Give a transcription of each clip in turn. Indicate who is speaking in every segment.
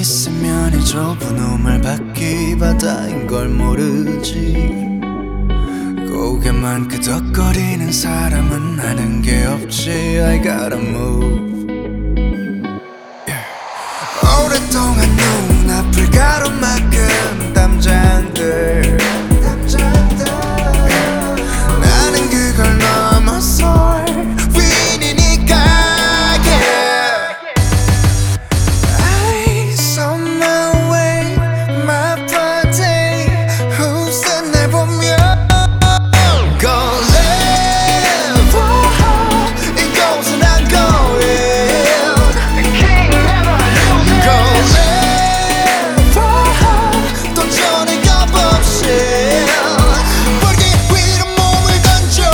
Speaker 1: 있으면 이 좁은 우물 밖이 바다인 걸 모르지. 고개만 끄덕거리는 사람은 아는 게 없지. I gotta move. 오랫동안 눈앞을 가로막은 담장들, 나는 그걸 넘어설 win이니까. Yeah. Eyes on my way, my body. Who's that 날 보며 Go live, oh, 이곳은 안 going. Go live, oh, 도전의 겁 없이 불길 위로 몸을 던져.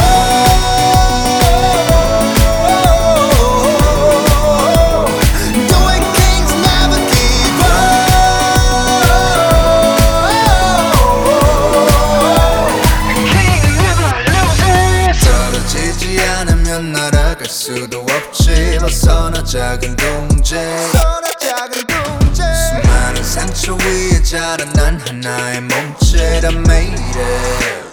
Speaker 1: Doing things never give up. 떨어지지 않으면 날아갈 수도 없지. 벗어나 작은 동제, 수많은 상처 위에 자란 난 하나의 몸체라 made it.